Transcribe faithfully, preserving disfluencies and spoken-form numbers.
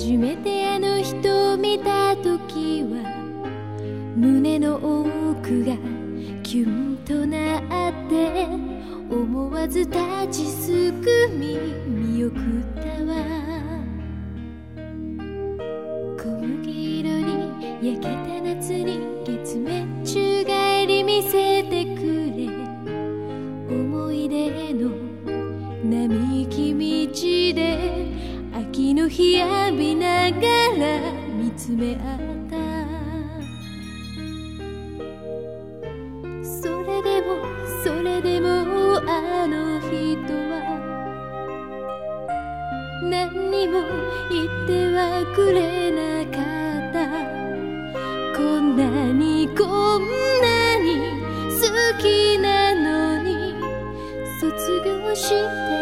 初めてあの人を見た時は胸の奥がキュンとなって思わず立ちすくみ見送ったわ。小麦色に焼けた夏に月面宙返り見せてくれ、思い出の並木道で秋の日浴びながら見つめ合った。それでもそれでもあの人は何にも言ってはくれなかった。こんなにこんなに好きなのに卒業して